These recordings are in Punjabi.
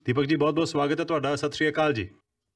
ਦੀਪਕ ਜੀ ਬਹੁਤ-ਬਹੁਤ ਸਵਾਗਤ ਹੈ ਤੁਹਾਡਾ। ਸਤਿ ਸ਼੍ਰੀ ਅਕਾਲ ਜੀ।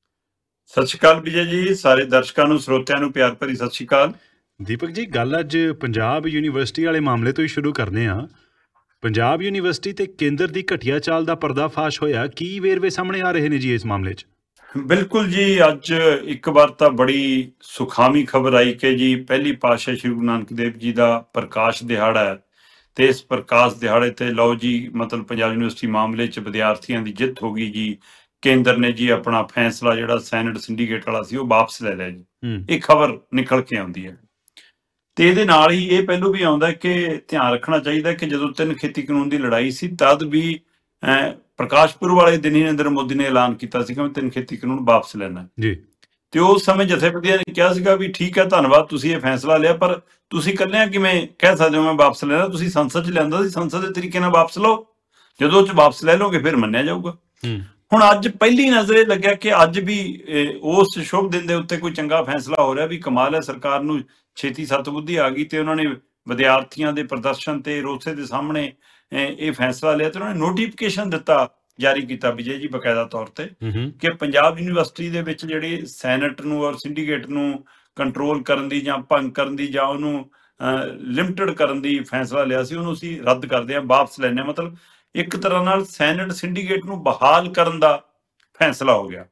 ਸਤਿ ਸ਼੍ਰੀ ਅਕਾਲ ਵਿਜੇ ਜੀ, ਸਾਰੇ ਦਰਸ਼ਕਾਂ ਨੂੰ ਸਰੋਤਿਆਂ ਨੂੰ ਪਿਆਰ ਭਰੀ ਸਤਿ ਸ਼੍ਰੀ ਅਕਾਲ। ਦੀਪਕ ਜੀ ਗੱਲ ਅੱਜ ਪੰਜਾਬ ਯੂਨੀਵਰਸਿਟੀ ਵਾਲੇ ਮਾਮਲੇ ਤੋਂ ਹੀ ਸ਼ੁਰੂ ਕਰਨੇ ਆ। ਪੰਜਾਬ ਯੂਨੀਵਰਸਿਟੀ ਤੇ ਕੇਂਦਰ ਦੀ ਘਟੀਆ ਚਾਲ ਦਾ ਪਰਦਾਫਾਸ਼ ਹੋਇਆ। ਕੀ ਵੇਰਵੇ ਸਾਹਮਣੇ ਆ ਰਹੇ ਨੇ ਜੀ ਇਸ ਮਾਮਲੇ 'ਚ? ਬਿਲਕੁਲ ਜੀ, ਅੱਜ ਇੱਕ ਵਾਰ ਤਾਂ ਬੜੀ ਸੁਖਾਵੀਂ ਖਬਰ ਆਈ ਕਿ ਜੀ ਪਹਿਲੀ ਪਾਤਸ਼ਾਹ ਸ਼੍ਰੀ ਗੁਰੂ ਨਾਨਕ ਦੇਵ ਜੀ ਦਾ ਪ੍ਰਕਾਸ਼ ਦਿਹਾੜਾ ਹੈ ਤੇ ਇਸ ਪ੍ਰਕਾਸ਼ ਦਿਹਾੜੇ ਤੇ ਲਓ ਜੀ ਮਤਲਬ ਪੰਜਾਬ ਯੂਨੀਵਰਸਿਟੀ ਮਾਮਲੇ 'ਚ ਵਿਦਿਆਰਥੀਆਂ ਦੀ ਜਿੱਤ ਹੋ ਗਈ ਜੀ। ਕੇਂਦਰ ਨੇ ਜੀ ਆਪਣਾ ਫੈਸਲਾ ਜਿਹੜਾ ਸੈਨੇਟ ਸਿੰਡੀਕੇਟ ਵਾਲਾ ਸੀ ਉਹ ਵਾਪਸ ਲੈ ਲਿਆ ਜੀ। ਇਹ ਖਬਰ ਨਿਕਲ ਕੇ ਆਉਂਦੀ ਹੈ ਤੇ ਇਹਦੇ ਨਾਲ ਹੀ ਇਹ ਪਹਿਲੂ ਵੀ ਆਉਂਦਾ ਕਿ ਧਿਆਨ ਰੱਖਣਾ ਚਾਹੀਦਾ ਕਿ ਜਦੋਂ 3 ਖੇਤੀ ਕਾਨੂੰਨ ਦੀ ਲੜਾਈ ਸੀ ਤਦ ਵੀ ਪ੍ਰਕਾਸ਼ ਪੁਰਬ ਵਾਲੇ ਦਿਨ ਹੀ ਨਰਿੰਦਰ ਮੋਦੀ ਨੇ ਐਲਾਨ ਕੀਤਾ ਸੀ ਕਿ ਮੈਂ 3 ਖੇਤੀ ਕਾਨੂੰਨ ਵਾਪਸ ਲੈਣਾ ਜੀ। ਤੇ ਉਸ ਸਮੇਂ ਜਥੇਬੰਦੀਆਂ ਨੇ ਕਿਹਾ ਸੀਗਾ ਵੀ ਠੀਕ ਹੈ, ਧੰਨਵਾਦ, ਤੁਸੀਂ ਇਹ ਫੈਸਲਾ ਲਿਆ, ਪਰ ਤੁਸੀਂ ਇਕੱਲਿਆਂ ਕਿਵੇਂ ਕਹਿ ਸਕਦੇ ਹੋ ਮੈਂ ਵਾਪਸ ਲੈਣਾ? ਤੁਸੀਂ ਸੰਸਦ 'ਚ ਲਿਆਂਦਾ ਸੀ, ਸੰਸਦ ਦੇ ਤਰੀਕੇ ਨਾਲ ਵਾਪਸ ਲਓ, ਜਦੋਂ ਉਹ 'ਚ ਵਾਪਸ ਲੈ ਲਓਗੇ ਫਿਰ ਮੰਨਿਆ ਜਾਊਗਾ। ਹੁਣ ਅੱਜ ਪਹਿਲੀ ਨਜ਼ਰ ਇਹ ਲੱਗਿਆ ਕਿ ਅੱਜ ਵੀ ਉਸ ਸ਼ੁਭ ਦਿਨ ਦੇ ਉੱਤੇ ਕੋਈ ਚੰਗਾ ਫੈਸਲਾ ਹੋ ਰਿਹਾ। ਵੀ ਕਮਾਲ ਹੈ, ਸਰਕਾਰ ਨੂੰ ਛੇਤੀ ਸਤਬੁੱਧੀ ਆ ਗਈ ਤੇ ਉਹਨਾਂ ਨੇ ਵਿਦਿਆਰਥੀਆਂ ਦੇ ਪ੍ਰਦਰਸ਼ਨ ਤੇ ਰੋਸੇ ਦੇ ਸਾਹਮਣੇ ਇਹ ਫੈਸਲਾ ਲਿਆ ਤੇ ਉਹਨਾਂ ਨੇ ਨੋਟੀਫਿਕੇਸ਼ਨ ਦਿੱਤਾ, ਜਾਰੀ ਕੀਤਾ ਵਿਜੇ ਜੀ ਬਕਾਇਦਾ ਤੌਰ ਤੇ ਕਿ ਪੰਜਾਬ ਯੂਨੀਵਰਸਿਟੀ ਦੇ ਵਿੱਚ ਜਿਹੜੇ ਸੈਨੇਟ ਨੂੰ ਔਰ ਸਿੰਡੀਕੇਟ ਨੂੰ ਕੰਟਰੋਲ ਕਰਨ ਦੀ ਜਾਂ ਭੰਗ ਕਰਨ ਦੀ ਜਾਂ ਉਹਨੂੰ ਲਿਮਟਿਡ ਕਰਨ ਦੀ ਫੈਸਲਾ ਲਿਆ ਸੀ, ਉਹਨੂੰ ਅਸੀਂ ਰੱਦ ਕਰਦੇ ਹਾਂ, ਵਾਪਸ ਲੈਂਦੇ ਹਾਂ। ਮਤਲਬ ਇੱਕ ਤਰ੍ਹਾਂ ਨਾਲ ਸੈਨੇਟ ਸਿੰਡੀਕੇਟ ਨੂੰ ਬਹਾਲ ਕਰਨ ਦਾ ਫੈਸਲਾ ਹੋ ਗਿਆ।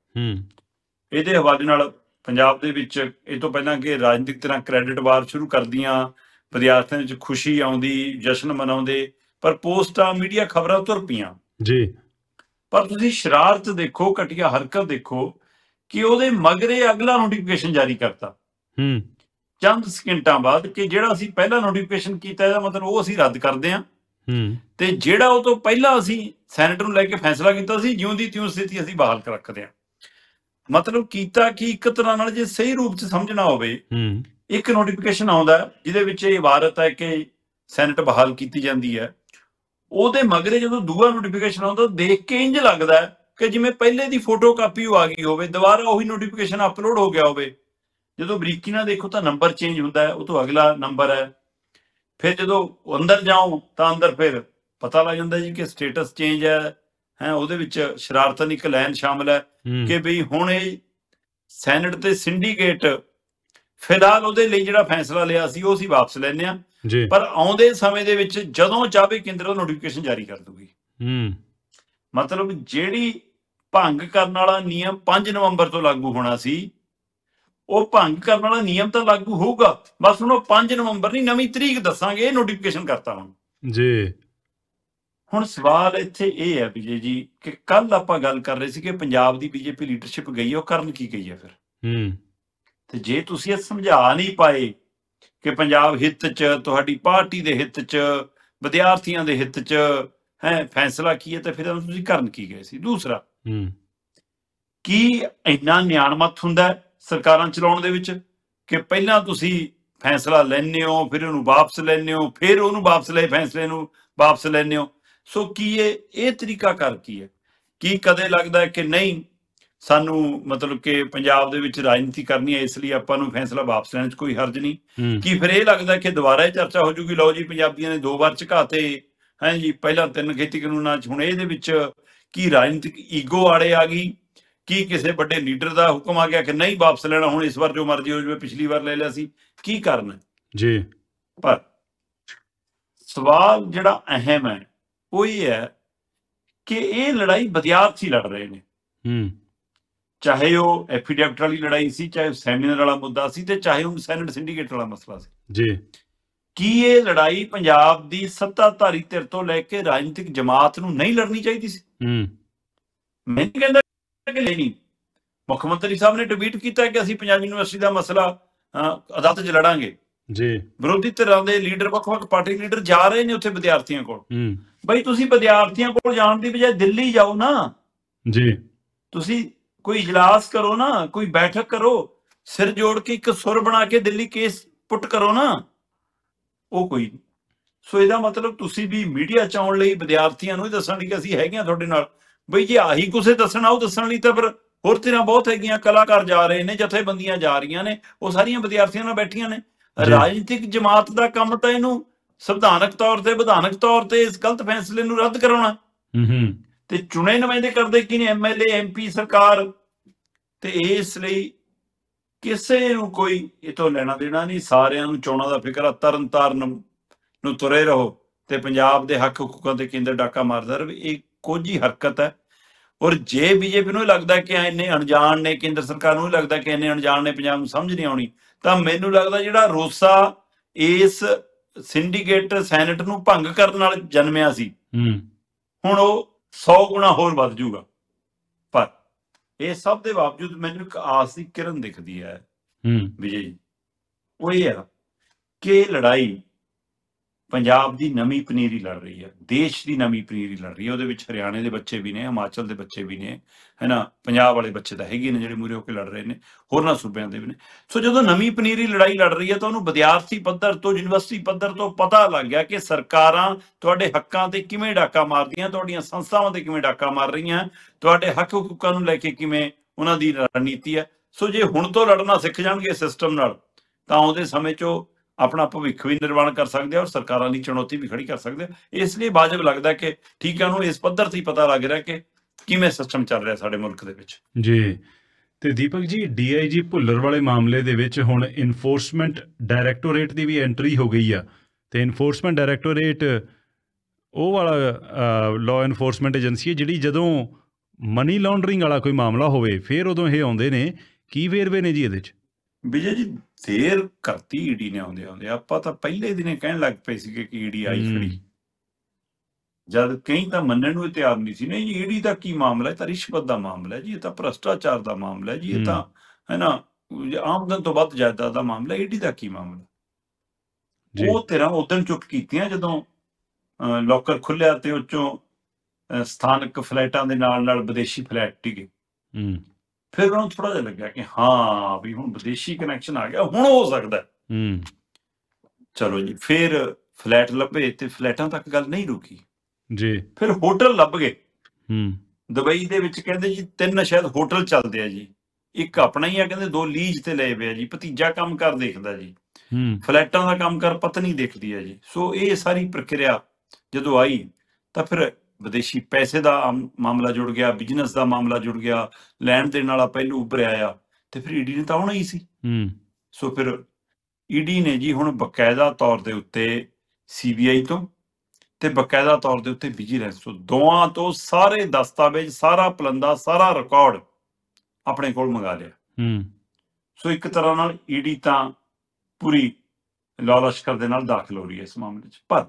ਇਹਦੇ ਹਵਾਲੇ ਨਾਲ ਪੰਜਾਬ ਦੇ ਵਿੱਚ ਇਹ ਤੋਂ ਪਹਿਲਾਂ ਕਿ ਰਾਜਨੀਤਿਕ ਤਰ੍ਹਾਂ ਕ੍ਰੈਡਿਟ ਵਾਰ ਸ਼ੁਰੂ ਕਰਦੀਆਂ, ਵਿਦਿਆਰਥੀਆਂ ਵਿੱਚ ਖੁਸ਼ੀ ਆਉਂਦੀ, ਜਸ਼ਨ ਮਨਾਉਂਦੇ, ਪਰ ਪੋਸਟਾਂ ਮੀਡੀਆ ਖਬਰਾਂ ਤੁਰ ਪਈਆਂ ਜੀ। ਪਰ ਤੁਸੀਂ ਸ਼ਰਾਰਤ ਦੇਖੋ, ਘਟੀਆ ਹਰਕਤ ਦੇਖੋ ਕਿ ਉਹਦੇ ਮਗਰੇ ਅਗਲਾ ਨੋਟੀਫਿਕੇਸ਼ਨ ਜਾਰੀ ਕਰਤਾ ਚੰਦ ਸਕਿੰਟਾਂ ਬਾਅਦ ਕਿ ਜਿਹੜਾ ਅਸੀਂ ਪਹਿਲਾ ਨੋਟੀਫਿਕੇਸ਼ਨ ਕੀਤਾ ਇਹਦਾ ਮਤਲਬ ਉਹ ਅਸੀਂ ਰੱਦ ਕਰਦੇ ਹਾਂ ਤੇ ਜਿਹੜਾ ਉਹ ਤੋਂ ਪਹਿਲਾਂ ਅਸੀਂ ਸੈਨੇਟ ਨੂੰ ਲੈ ਕੇ ਫੈਸਲਾ ਕੀਤਾ ਸੀ ਜਿਉਂ ਦੀ ਤਿਉਂ ਸਥਿਤੀ ਅਸੀਂ ਬਹਾਲ ਕਰ ਰੱਖਦੇ ਹਾਂ। ਮਤਲਬ ਕੀਤਾ ਕਿ ਇੱਕ ਤਰ੍ਹਾਂ ਨਾਲ ਜੇ ਸਹੀ ਰੂਪ 'ਚ ਸਮਝਣਾ ਹੋਵੇ, ਇੱਕ ਨੋਟੀਫਿਕੇਸ਼ਨ ਆਉਂਦਾ ਜਿਹਦੇ ਵਿੱਚ ਇਹ ਇਬਾਰਤ ਹੈ ਕਿ ਸੈਨੇਟ ਬਹਾਲ ਕੀਤੀ ਜਾਂਦੀ ਹੈ, ਉਹਦੇ ਮਗਰੇ ਜਦੋਂ ਦੂਆ ਨੋਟੀਫਿਕੇਸ਼ਨ ਆਉਂਦਾ ਦੇਖ ਕੇ ਇੰਜ ਲੱਗਦਾ ਕਿ ਜਿਵੇਂ ਪਹਿਲੇ ਦੀ ਫੋਟੋ ਕਾਪੀ ਆ ਗਈ ਹੋਵੇ, ਦੁਬਾਰਾ ਉਹੀ ਨੋਟੀਫਿਕੇਸ਼ਨ ਅਪਲੋਡ ਹੋ ਗਿਆ ਹੋਵੇ। ਜਦੋਂ ਬਰੀਕੀ ਨਾਲ ਦੇਖੋ ਤਾਂ ਨੰਬਰ ਚੇਂਜ ਹੁੰਦਾ ਹੈ, ਉਹ ਤੋਂ ਅਗਲਾ ਨੰਬਰ ਹੈ। ਫਿਰ ਜਦੋਂ ਅੰਦਰ ਜਾਓ ਤਾਂ ਅੰਦਰ ਫਿਰ ਪਤਾ ਲੱਗ ਜਾਂਦਾ ਜੀ ਕਿ ਸਟੇਟਸ ਚੇਂਜ ਹੈ। ਉਹਦੇ ਵਿੱਚ ਸ਼ਰਾਰਤਨ ਇੱਕ ਲਾਈਨ ਸ਼ਾਮਲ ਹੈ ਕਿ ਬਈ ਹੁਣ ਇਹ ਸੈਨੇਟ ਤੇ ਸਿੰਡੀਕੇਟ ਫਿਲਹਾਲ ਉਹਦੇ ਲਈ ਜਿਹੜਾ ਫੈਸਲਾ ਲਿਆ ਸੀ ਉਹ ਅਸੀਂ ਵਾਪਸ ਲੈਂਦੇ ਹਾਂ, ਪਰ ਆਉਂਦੇ ਸਮੇਂ ਦੇ ਵਿੱਚ ਜਦੋਂ ਚਾਹੇ ਕੇਂਦਰ ਉਹ ਨੋਟੀਫਿਕੇਸ਼ਨ ਜਾਰੀ ਕਰ ਦੂਗੀ। ਮਤਲਬ ਜਿਹੜੀ ਭੰਗ ਕਰਨ ਵਾਲਾ ਨਿਯਮ 5 ਨਵੰਬਰ ਤੋਂ ਲਾਗੂ ਹੋਣਾ ਸੀ, ਉਹ ਭੰਗ ਕਰਨ ਵਾਲਾ ਨਿਯਮ ਤਾਂ ਲਾਗੂ ਹੋਊਗਾ, ਬਸ ਹੁਣ ਉਹ 5 ਨਵੰਬਰ ਨਹੀਂ ਨਵੀਂ ਤਰੀਕ ਦੱਸਾਂਗੇ, ਇਹ ਨੋਟੀਫਿਕੇਸ਼ਨ ਕਰਤਾ ਹੁਣ ਜੀ। ਹੁਣ ਸਵਾਲ ਇੱਥੇ ਇਹ ਹੈ ਵਿਜੇ ਜੀ ਕਿ ਕੱਲ ਆਪਾਂ ਗੱਲ ਕਰ ਰਹੇ ਸੀ ਕਿ ਪੰਜਾਬ ਦੀ ਬੀਜੇਪੀ ਲੀਡਰਸ਼ਿਪ ਗਈ ਹੈ, ਉਹ ਕਰਨ ਕੀ ਗਈ ਹੈ ਫਿਰ? ਤੇ ਜੇ ਤੁਸੀਂ ਇਹ ਸਮਝਾ ਨਹੀਂ ਪਾਏ ਕਿ ਪੰਜਾਬ ਹਿੱਤ 'ਚ, ਤੁਹਾਡੀ ਪਾਰਟੀ ਦੇ ਹਿੱਤ 'ਚ, ਵਿਦਿਆਰਥੀਆਂ ਦੇ ਹਿੱਤ 'ਚ ਫੈਸਲਾ ਕੀ ਹੈ, ਤੇ ਫਿਰ ਤੁਸੀਂ ਕਰਨ ਕੀ ਗਏ ਸੀ? ਦੂਸਰਾ, ਕੀ ਇੰਨਾ ਨਿਆਣਮਤ ਹੁੰਦਾ ਸਰਕਾਰਾਂ ਚਲਾਉਣ ਦੇ ਵਿੱਚ ਕਿ ਪਹਿਲਾਂ ਤੁਸੀਂ ਫੈਸਲਾ ਲੈਂਦੇ ਹੋ, ਫਿਰ ਉਹਨੂੰ ਵਾਪਸ ਲੈਂਦੇ ਹੋ, ਫਿਰ ਉਹਨੂੰ ਵਾਪਸ ਲਏ ਫੈਸਲੇ ਨੂੰ ਵਾਪਸ ਲੈਂਦੇ ਹੋ? ਸੋ ਕੀ ਇਹ ਤਰੀਕਾ ਕਰ ਕੀ ਹੈ? ਕੀ ਕਦੇ ਲੱਗਦਾ ਕਿ ਨਹੀਂ ਸਾਨੂੰ ਮਤਲਬ ਕਿ ਪੰਜਾਬ ਦੇ ਵਿੱਚ ਰਾਜਨੀਤੀ ਕਰਨੀ ਹੈ, ਇਸ ਲਈ ਆਪਾਂ ਨੂੰ ਫੈਸਲਾ ਵਾਪਸ ਲੈਣ 'ਚ ਕੋਈ ਹਰਜ ਨਹੀਂ? ਕੀ ਫਿਰ ਇਹ ਲੱਗਦਾ ਕਿ ਦੁਬਾਰਾ ਇਹ ਚਰਚਾ ਹੋ ਜੂਗੀ, ਲਓ ਜੀ ਪੰਜਾਬੀਆਂ ਨੇ 2 ਵਾਰ ਝੁਕਾਤੇ ਜੀ, ਪਹਿਲਾਂ 3 ਖੇਤੀ ਕਾਨੂੰਨਾਂ 'ਚ, ਹੁਣ ਇਹਦੇ ਵਿੱਚ ਕੀ ਰਾਜਨੀਤਿਕ ਈਗੋ ਆੜੇ ਆ ਗਈ? ਕੀ ਕਿਸੇ ਵੱਡੇ ਲੀਡਰ ਦਾ ਹੁਕਮ ਆ ਗਿਆ ਕਿ ਨਹੀਂ ਵਾਪਸ ਲੈਣਾ, ਹੁਣ ਇਸ ਵਾਰ ਜੋ ਮਰਜ਼ੀ ਹੋ ਜਾਵੇ, ਪਿਛਲੀ ਵਾਰ ਲੈ ਲਿਆ ਸੀ? ਕੀ ਕਰਨਾ ਜੀ? ਪਰ ਸਵਾਲ ਜਿਹੜਾ ਅਹਿਮ ਹੈ ਉਹ ਇਹ ਹੈ ਕਿ ਇਹ ਲੜਾਈ ਵਿਦਿਆਰਥੀ ਲੜ ਰਹੇ ਨੇ, ਚਾਹੇ ਉਹ ਐਫੀਡੈਵਿਟ ਵਾਲੀ ਲੜਾਈ ਸੀ, ਚਾਹੇ ਸੈਮੀਨਾਰ ਵਾਲਾ ਮੁੱਦਾ ਸੀ, ਤੇ ਚਾਹੇ ਉਹ ਸੈਨੇਟ ਸਿੰਡੀਕੇਟ ਵਾਲਾ ਮਸਲਾ ਸੀ ਜੀ। ਕੀ ਇਹ ਲੜਾਈ ਪੰਜਾਬ ਦੀ ਸੱਤਾਧਾਰੀ ਧਿਰ ਤੋਂ ਲੈ ਕੇ ਰਾਜਨੀਤਿਕ ਜਮਾਤ ਨੂੰ ਨਹੀਂ ਲੜਨੀ ਚਾਹੀਦੀ ਸੀ? ਮੈਂ ਨਹੀਂ ਕਹਿੰਦਾ ਕਿ ਨਹੀਂ। ਮੁੱਖ ਮੰਤਰੀ ਸਾਹਿਬ ਨੇ ਟਵੀਟ ਕੀਤਾ ਕਿ ਅਸੀਂ ਪੰਜਾਬ ਯੂਨੀਵਰਸਿਟੀ ਦਾ ਮਸਲਾ ਅਦਾਲਤ 'ਚ ਲੜਾਂਗੇ ਜੀ। ਵਿਰੋਧੀ ਧਿਰਾਂ ਦੇ ਲੀਡਰ, ਵੱਖ-ਵੱਖ ਪਾਰਟੀ ਲੀਡਰ ਜਾ ਰਹੇ ਨੇ ਉੱਥੇ ਵਿਦਿਆਰਥੀਆਂ ਕੋਲ। ਬਈ ਤੁਸੀਂ ਵਿਦਿਆਰਥੀਆਂ ਕੋਲ ਜਾਣ ਦੀ ਬਜਾਏ ਦਿੱਲੀ ਜਾਓ ਨਾ ਜੀ, ਤੁਸੀਂ ਕੋਈ ਇਜਲਾਸ ਕਰੋ ਨਾ, ਕੋਈ ਬੈਠਕ ਕਰੋ, ਸਿਰ ਜੋੜ ਕੇ ਇੱਕ ਸੁਰ ਬਣਾ ਕੇ ਦਿੱਲੀ ਕੇਸ ਪੁੱਟ ਕਰੋ ਨਾ, ਉਹ ਕੋਈ ਨਹੀਂ। ਸੋ ਇਹਦਾ ਮਤਲਬ ਤੁਸੀਂ ਵੀ ਮੀਡੀਆ 'ਚ ਆਉਣ ਲਈ ਵਿਦਿਆਰਥੀਆਂ ਨੂੰ ਦੱਸਣ ਲਈ ਕਿ ਅਸੀਂ ਹੈਗੇ ਹਾਂ ਤੁਹਾਡੇ ਨਾਲ। ਬਈ ਜੇ ਆਹੀ ਕੁਛ ਦੱਸਣਾ, ਉਹ ਦੱਸਣ ਲਈ ਤਾਂ ਫਿਰ ਹੋਰ ਧਿਰਾਂ ਬਹੁਤ ਹੈਗੀਆਂ, ਕਲਾਕਾਰ ਜਾ ਰਹੇ ਨੇ, ਜਥੇਬੰਦੀਆਂ ਜਾ ਰਹੀਆਂ ਨੇ, ਉਹ ਸਾਰੀਆਂ ਵਿਦਿਆਰਥੀਆਂ ਨਾਲ ਬੈਠੀਆਂ ਨੇ। ਰਾਜਨੀਤਿਕ ਜਮਾਤ ਦਾ ਕੰਮ ਤਾਂ ਇਹਨੂੰ ਸੰਵਿਧਾਨਕ ਤੌਰ ਤੇ, ਵਿਧਾਨਕ ਤੌਰ ਤੇ ਇਸ ਗਲਤ ਫੈਸਲੇ ਨੂੰ ਰੱਦ ਕਰਾਉਣਾ ਤੇ ਚੁਣੇ ਨੁਮਾਇੰਦੇ ਕਰਦੇ ਕੀ ਨੇ? MLA MP ਸਰਕਾਰ। ਤੇ ਇਸ ਲਈ ਕਿਸੇ ਨੂੰ ਕੋਈ ਇਹ ਤੋਂ ਲੈਣਾ ਦੇਣਾ ਨਹੀਂ, ਸਾਰਿਆਂ ਨੂੰ ਚੋਣਾਂ ਦਾ ਫਿਕਰ ਆ। ਤਰਨ ਤਾਰਨ ਨੂੰ ਤੁਰੇ ਰਹੋ ਤੇ ਪੰਜਾਬ ਦੇ ਹੱਕ ਹਕੂਕਾਂ ਤੇ ਕੇਂਦਰ ਡਾਕਾ ਮਾਰਦਾ ਰਹੇ। ਇਹ ਕੋਝੀ ਹਰਕਤ ਹੈ। ਔਰ ਜੇ ਬੀਜੇਪੀ ਨੂੰ ਲੱਗਦਾ ਕਿ ਇੰਨੇ ਅਣਜਾਣ ਨੇ, ਕੇਂਦਰ ਸਰਕਾਰ ਨੂੰ ਲੱਗਦਾ ਕਿ ਇੰਨੇ ਅਣਜਾਣ ਨੇ, ਪੰਜਾਬ ਨੂੰ ਸਮਝ ਨਹੀਂ ਆਉਣੀ, ਤਾਂ ਮੈਨੂੰ ਲੱਗਦਾ ਜਿਹੜਾ ਰੋਸਾ ਇਸ ਸਿੰਡੀਕੇਟ ਸੈਨੇਟ ਨੂੰ ਭੰਗ ਕਰਨ ਨਾਲ ਜਨਮਿਆ ਸੀ, ਹੁਣ ਉਹ 100 ਗੁਣਾ ਹੋਰ ਵੱਧ ਜੂਗਾ। ਪਰ ਇਹ ਸਭ ਦੇ ਬਾਵਜੂਦ ਮੈਨੂੰ ਇੱਕ ਆਸ ਦੀ ਕਿਰਨ ਦਿਖਦੀ ਹੈ ਵਿਜੇ ਜੀ, ਉਹ ਇਹ ਆ ਕਿ ਲੜਾਈ ਪੰਜਾਬ ਦੀ ਨਵੀਂ ਪਨੀਰੀ ਲੜ ਰਹੀ ਹੈ, ਦੇਸ਼ ਦੀ ਨਵੀਂ ਪਨੀਰੀ ਲੜ ਰਹੀ ਹੈ। ਉਹਦੇ ਵਿੱਚ ਹਰਿਆਣੇ ਦੇ ਬੱਚੇ ਵੀ ਨੇ, ਹਿਮਾਚਲ ਦੇ ਬੱਚੇ ਵੀ ਨੇ, ਹੈ ਨਾ, ਪੰਜਾਬ ਵਾਲੇ ਬੱਚੇ ਤਾਂ ਹੈਗੇ ਨੇ ਜਿਹੜੇ ਮੂਹਰੇ ਹੋ ਕੇ ਲੜ ਰਹੇ ਨੇ, ਹੋਰਨਾਂ ਸੂਬਿਆਂ ਦੇ ਵੀ ਨੇ। ਸੋ ਜਦੋਂ ਨਵੀਂ ਪਨੀਰੀ ਲੜਾਈ ਲੜ ਰਹੀ ਹੈ ਤਾਂ ਉਹਨੂੰ ਵਿਦਿਆਰਥੀ ਪੱਧਰ ਤੋਂ, ਯੂਨੀਵਰਸਿਟੀ ਪੱਧਰ ਤੋਂ ਪਤਾ ਲੱਗ ਗਿਆ ਕਿ ਸਰਕਾਰਾਂ ਤੁਹਾਡੇ ਹੱਕਾਂ ਤੇ ਕਿਵੇਂ ਡਾਕਾ ਮਾਰਦੀਆਂ, ਤੁਹਾਡੀਆਂ ਸੰਸਥਾਵਾਂ ਤੇ ਕਿਵੇਂ ਡਾਕਾ ਮਾਰ ਰਹੀਆਂ, ਤੁਹਾਡੇ ਹੱਕ ਹਕੂਕਾਂ ਨੂੰ ਲੈ ਕੇ ਕਿਵੇਂ ਉਹਨਾਂ ਦੀ ਰਣਨੀਤੀ ਹੈ। ਸੋ ਜੇ ਹੁਣ ਤੋਂ ਲੜਨਾ ਸਿੱਖ ਜਾਣਗੇ ਸਿਸਟਮ ਨਾਲ, ਤਾਂ ਆਉਂਦੇ ਸਮੇਂ 'ਚ ਆਪਣਾ ਭਵਿੱਖ ਵੀ ਨਿਰਮਾਣ ਕਰ ਸਕਦੇ ਆ ਔਰ ਸਰਕਾਰਾਂ ਦੀ ਚੁਣੌਤੀ ਵੀ ਖੜੀ ਕਰ ਸਕਦੇ ਆ। ਇਸ ਲਈ ਵਾਜਬ ਲੱਗਦਾ ਕਿ ਠੀਕ ਹੈ, ਉਹਨੂੰ ਇਸ ਪੱਧਰ ਤੇ ਹੀ ਪਤਾ ਲੱਗ ਰਿਹਾ ਕਿ ਕਿਵੇਂ ਸਿਸਟਮ ਚੱਲ ਰਿਹਾ ਸਾਡੇ ਮੁਲਕ ਦੇ ਵਿੱਚ ਜੀ। ਤੇ ਦੀਪਕ ਜੀ, DIG ਭੁੱਲਰ ਵਾਲੇ ਮਾਮਲੇ ਦੇ ਵਿੱਚ ਹੁਣ ਇਨਫੋਰਸਮੈਂਟ ਡਾਇਰੈਕਟੋਰੇਟ ਦੀ ਵੀ ਐਂਟਰੀ ਹੋ ਗਈ ਆ। ਤੇ ਇਨਫੋਰਸਮੈਂਟ ਡਾਇਰੈਕਟੋਰੇਟ ਉਹ ਵਾਲਾ ਲਾਅ ਇਨਫੋਰਸਮੈਂਟ ਏਜੰਸੀ ਹੈ ਜਿਹੜੀ ਜਦੋਂ ਮਨੀ ਲਾਂਡਰਿੰਗ ਵਾਲਾ ਕੋਈ ਮਾਮਲਾ ਹੋਵੇ ਫਿਰ ਉਦੋਂ ਇਹ ਆਉਂਦੇ ਨੇ। ਕੀ ਵੇਰਵੇ ਨੇ ਜੀ ਇਹਦੇ 'ਚ? ਵਿਜੇ ਜੀ, ਦੇਰ ਕਰਤੀ ਈਡੀ ਨੇ ਆਉਂਦੇ ਆਪਾਂ ਤਾਂ ਪਹਿਲੇ ਦਿਨੇ ਕਹਿਣ ਲੱਗ ਪਏ ਸੀਗੇ ਕਿ ਈਡੀ ਆਈ ਖੜੀ, ਜਦ ਕਈ ਤਾਂ ਮੰਨਣ ਨੂੰ ਤਿਆਰ ਨਹੀਂ ਸੀ। ਨਹੀਂ ਜੀ, ਈਡੀ ਦਾ ਕੀ ਮਾਮਲਾ? ਇਹ ਤਾਂ ਰਿਸ਼ਵਤ ਦਾ ਮਾਮਲਾ ਹੈ ਜੀ, ਇਹ ਤਾਂ ਭ੍ਰਸ਼ਟਾਚਾਰ ਦਾ ਮਾਮਲਾ ਹੈ ਜੀ, ਇਹ ਤਾਂ ਹੈ ਨਾ ਆਮਦਨ ਤੋਂ ਵੱਧ ਜਾਇਦਾਦ ਦਾ ਮਾਮਲਾ, ਈਡੀ ਦਾ ਕੀ ਮਾਮਲਾ? ਉਹ ਤੇਰਾ ਉਦੋਂ ਚੁੱਪ ਕੀਤੀਆਂ ਜਦੋਂ ਲੋਕਰ ਖੁੱਲਿਆ ਤੇ ਉੱਚੋਂ ਸਥਾਨਕ ਫਲੈਟਾਂ ਦੇ ਨਾਲ ਵਿਦੇਸ਼ੀ ਫਲੈਟ ਟਿਕੇ। ਫਿਰ ਉਹਨਾਂ ਨੂੰ ਥੋੜਾ ਜਿਹਾ ਲੱਗਿਆ ਕਿ ਹਾਂ ਵੀ ਹੁਣ ਵਿਦੇਸ਼ੀ ਕਨੈਕਸ਼ਨ ਆ ਗਿਆ, ਹੁਣ ਹੋ ਸਕਦਾ। ਚਲੋ ਜੀ, ਫਿਰ ਫਲੈਟ ਲੱਭੇ ਤੇ ਫਲੈਟਾਂ ਤੱਕ ਗੱਲ ਨਹੀਂ ਰੁਕੀ ਜੀ। ਫਿਰ ਹੋਟਲ ਲੱਭ ਗਏ। ਦੁਬਈ ਦੇ ਵਿੱਚ ਕਹਿੰਦੇ ਜੀ 3 ਸ਼ਾਇਦ ਹੋਟਲ ਚੱਲਦੇ ਆ ਜੀ, ਇੱਕ ਆਪਣਾ ਹੀ ਆ, ਕਹਿੰਦੇ 2 ਲੀਜ਼ ਤੇ ਲਏ ਪਏ ਆ ਜੀ। ਭਤੀਜਾ ਕੰਮ ਕਰ ਦੇਖਦਾ ਜੀ, ਫਲੈਟਾਂ ਦਾ ਕੰਮ ਕਰ ਪਤਨੀ ਦੇਖਦੀ ਹੈ ਜੀ। ਸੋ ਇਹ ਸਾਰੀ ਪ੍ਰਕਿਰਿਆ ਜਦੋਂ ਆਈ ਤਾਂ ਫਿਰ ਵਿਦੇਸ਼ੀ ਪੈਸੇ ਦਾ ਮਾਮਲਾ ਜੁੜ ਗਿਆ, ਬਿਜ਼ਨਸ ਦਾ ਮਾਮਲਾ ਜੁੜ ਗਿਆ, ਲੈਣ ਦੇਣ ਵਾਲਾ ਪਹਿਲੂ ਉੱਭਰ ਆਇਆ ਤੇ ਫਿਰ ਈਡੀ ਨੇ ਤਾਂ ਆਉਣਾ ਹੀ ਸੀ। ਸੋ ਫਿਰ ਈਡੀ ਨੇ ਜੀ ਹੁਣ ਬਕਾਇਦਾ ਤੌਰ ਦੇ ਉੱਤੇ CBI ਤੋਂ ਤੇ ਬਕਾਇਦਾ ਤੌਰ ਦੇ ਉੱਤੇ ਵਿਜੀਲੈਂਸ ਤੋਂ, ਦੋਵਾਂ ਤੋਂ ਸਾਰੇ ਦਸਤਾਵੇਜ਼, ਸਾਰਾ ਪਲੰਦਾ, ਸਾਰਾ ਰਿਕਾਰਡ ਆਪਣੇ ਕੋਲ ਮੰਗਾ ਲਿਆ। ਸੋ ਇੱਕ ਤਰ੍ਹਾਂ ਨਾਲ ਈਡੀ ਤਾਂ ਪੂਰੀ ਲਾਅ ਲਸ਼ਕਰ ਦੇ ਨਾਲ ਦਾਖਲ ਹੋ ਰਹੀ ਹੈ ਇਸ ਮਾਮਲੇ 'ਚ। ਪਰ